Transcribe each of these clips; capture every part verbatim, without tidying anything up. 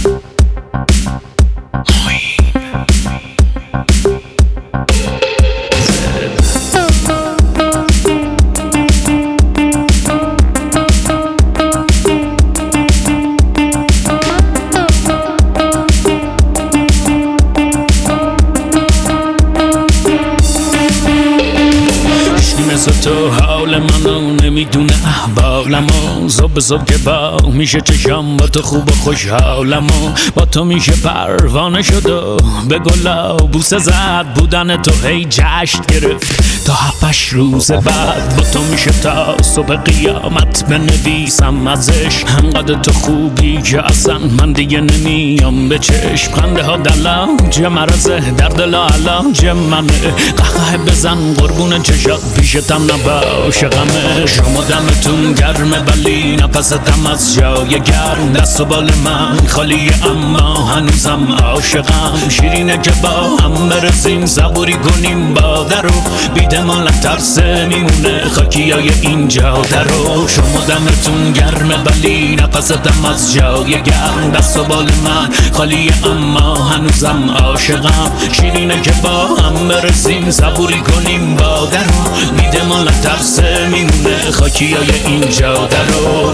تو حال منو نمیدونه احوالمو زب زب که با میشه چشم با تو خوب و خوشحالمو با تو میشه پروانه شد و به گلا بوسه زد بودن تو هی جشن گرفت تا هفتش روز بعد با تو میشه تا صبح قیامت بنویسم ازش انقدر تو خوبی که اصلا من دیگه نمیام به چشم خنده ها دلاج مرزه در دل علاج منه قهقه بزن قربون چشات پیشتم نباشه غمه شما دمتون گرمه ولی نفستم از جای گرم دست و بال من خالیه اما هنوزم عاشقم شیرینه که با هم برسیم صبوری کنیم با درو بیده مال ترس میمونه خاکی های این جاده رو شما دمتون گرمه ولی نفستم از جای گرم دست و بال من خالیه اما هنوزم عاشقم شیرینه که با هم برسیم صبوری کنیم با درو بیده مال ترس میمونه خاکی های این جاده رو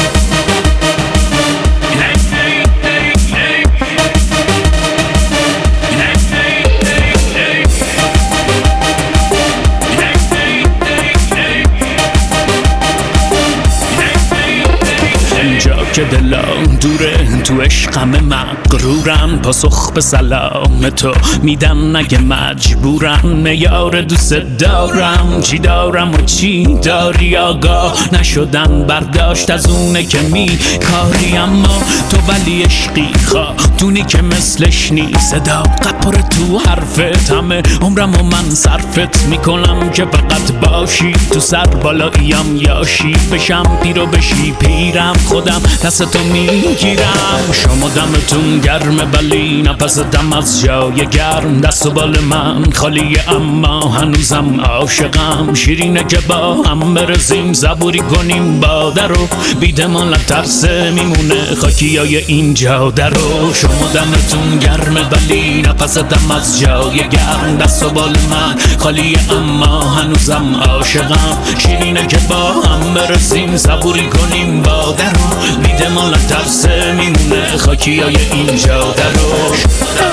که دلم دوره تو عشقم مغرورن پاسخ به سلام تو میدم نگه مجبورم میار دوست دارم چی دارم و چی داری آگاه نشدن برداشت از اونه که می کاری اما تو ولی عشقی خاتونی که مثلش نی صداقت پر تو حرفت همه عمرم و من صرفت میکنم که فقط باشی تو سر بالاییم یاشی بشم پیر و بشی پیرم خودم دست تو میگیرم شما دمتون گرمه ولی نفستم از جای گرم دست و بال من خالیه اما هنوزم عاشقم شیرینه که با هم برسیم صبوری کنیم با درو بیده مال ترس میمونه خاکی های این جاده رو شما دمتون گرمه ولی نفستم از جای گرم دست و بال من خالیه اما هنوزم عاشقم شیرینه که با هم برسیم صبوری کنیم با درو بیده مال ترس میمونه خاکی های این جاده رو